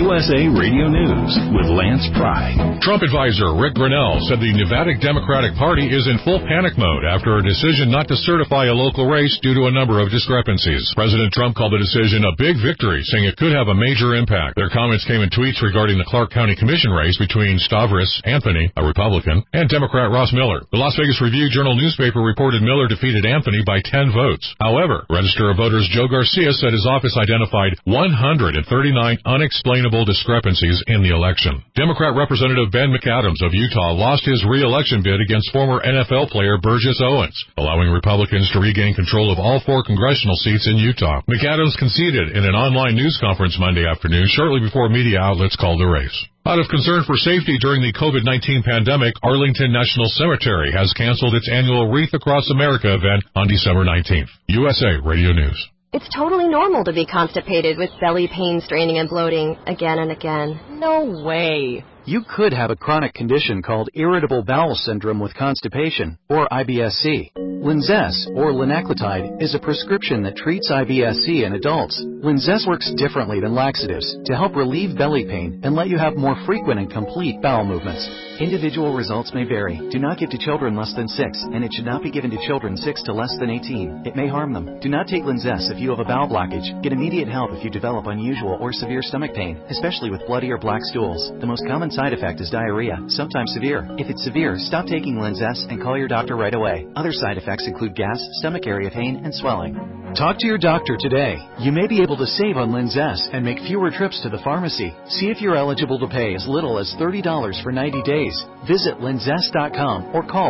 USA Radio News with Lance Pry. Trump advisor Rick Grinnell said the Nevada Democratic Party is in full panic mode after a decision not to certify a local race due to a number of discrepancies. President Trump called the decision a big victory, saying it could have a major impact. Their comments came in tweets regarding the Clark County Commission race between Stavros Anthony, a Republican, and Democrat Ross Miller. The Las Vegas Review-Journal newspaper reported Miller defeated Anthony by 10 votes. However, Register of Voters Joe Garcia said his office identified 139 unexplainable discrepancies in the election. Democrat Representative Ben McAdams of Utah lost his re-election bid against former NFL player Burgess Owens, allowing Republicans to regain control of all 4 congressional seats in Utah. McAdams conceded in an online news conference Monday afternoon shortly before media outlets called the race. Out of concern for safety during the COVID-19 pandemic, Arlington National Cemetery has canceled its annual Wreath Across America event on December 19th. USA Radio News. It's totally normal to be constipated with belly pain, straining, and bloating again and again. No way. You could have a chronic condition called irritable bowel syndrome with constipation, or IBS-C. Linzess, or linaclotide, is a prescription that treats IBS-C in adults. Linzess works differently than laxatives to help relieve belly pain and let you have more frequent and complete bowel movements. Individual results may vary. Do not give to children less than 6, and it should not be given to children 6 to less than 18. It may harm them. Do not take Linzess if you have a bowel blockage. Get immediate help if you develop unusual or severe stomach pain, especially with bloody or black stools. The most common side effect is diarrhea, sometimes severe. If it's severe, stop taking Linzess and call your doctor right away. Other side effects include gas, stomach area pain, and swelling. Talk to your doctor today. You may be able to save on Linzess and make fewer trips to the pharmacy. See if you're eligible to pay as little as $30 for 90 days. Visit Linzess.com or call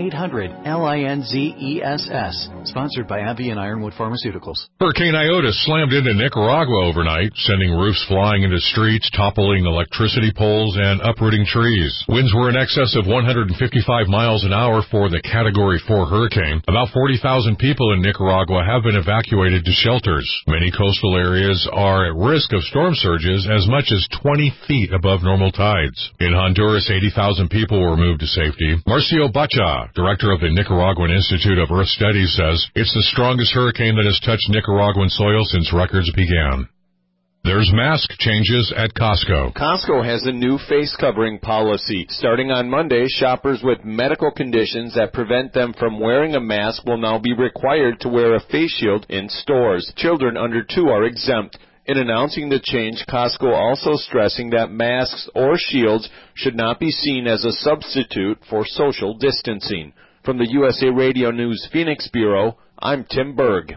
1-800-LINZESS. Sponsored by AbbVie and Ironwood Pharmaceuticals. Hurricane Iota slammed into Nicaragua overnight, sending roofs flying into streets, toppling electricity poles, and uprooting trees. Winds were in excess of 155 miles an hour for the Category 4 hurricane. About 40,000 people in Nicaragua have been evacuated to shelters. Many coastal areas are at risk of storm surges as much as 20 feet above normal tides. In Honduras, 80,000 people were moved to safety. Marcio Bacha, director of the Nicaraguan Institute of Earth Studies, says it's the strongest hurricane that has touched Nicaraguan soil since records began. There's mask changes at Costco. Costco has a new face covering policy. Starting on Monday, shoppers with medical conditions that prevent them from wearing a mask will now be required to wear a face shield in stores. Children under 2 are exempt. In announcing the change, Costco also stressing that masks or shields should not be seen as a substitute for social distancing. From the USA Radio News Phoenix Bureau, I'm Tim Berg.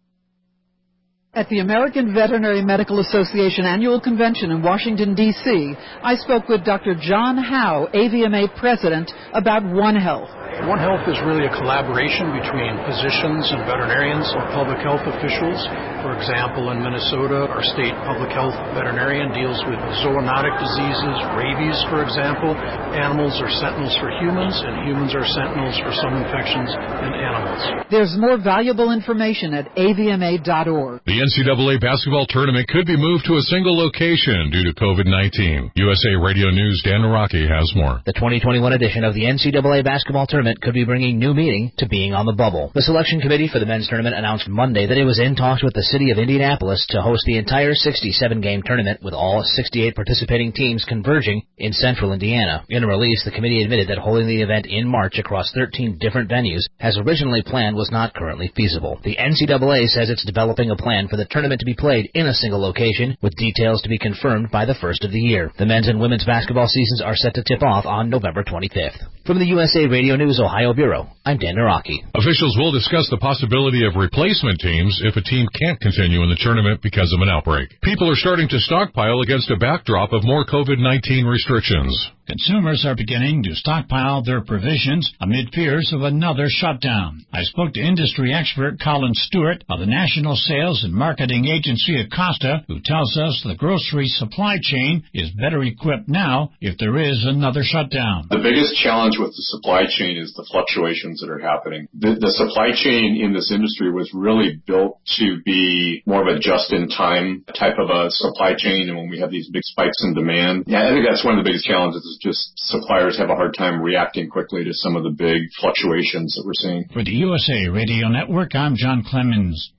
At the American Veterinary Medical Association Annual Convention in Washington, D.C., I spoke with Dr. John Howe, AVMA President, about One Health. One Health is really a collaboration between physicians and veterinarians and public health officials. For example, in Minnesota, our state public health veterinarian deals with zoonotic diseases, rabies, for example. Animals are sentinels for humans, and humans are sentinels for some infections in animals. There's more valuable information at avma.org. The NCAA basketball tournament could be moved to a single location due to COVID-19. USA Radio News' Dan Naraki has more. The 2021 edition of the NCAA basketball tournament could be bringing new meaning to being on the bubble. The selection committee for the men's tournament announced Monday that it was in talks with the city of Indianapolis to host the entire 67-game tournament, with all 68 participating teams converging in central Indiana. In a release, the committee admitted that holding the event in March across 13 different venues, as originally planned, was not currently feasible. The NCAA says it's developing a plan for the tournament to be played in a single location, with details to be confirmed by the first of the year. The men's and women's basketball seasons are set to tip off on November 25th. From the USA Radio News Ohio Bureau, I'm Dan Naraki. Officials will discuss the possibility of replacement teams if a team can't continue in the tournament because of an outbreak. People are starting to stockpile against a backdrop of more COVID-19 restrictions. Consumers are beginning to stockpile their provisions amid fears of another shutdown. I spoke to industry expert Colin Stewart of the National Sales and Marketing Agency Acosta, who tells us the grocery supply chain is better equipped now if there is another shutdown. The biggest challenge with the supply chain is the fluctuations that are happening. The supply chain in this industry was really built to be more of a just-in-time type of a supply chain, and when we have these big spikes in demand, I think that's one of the biggest challenges. Just suppliers have a hard time reacting quickly to some of the big fluctuations that we're seeing. For the USA Radio Network, I'm John Clemens.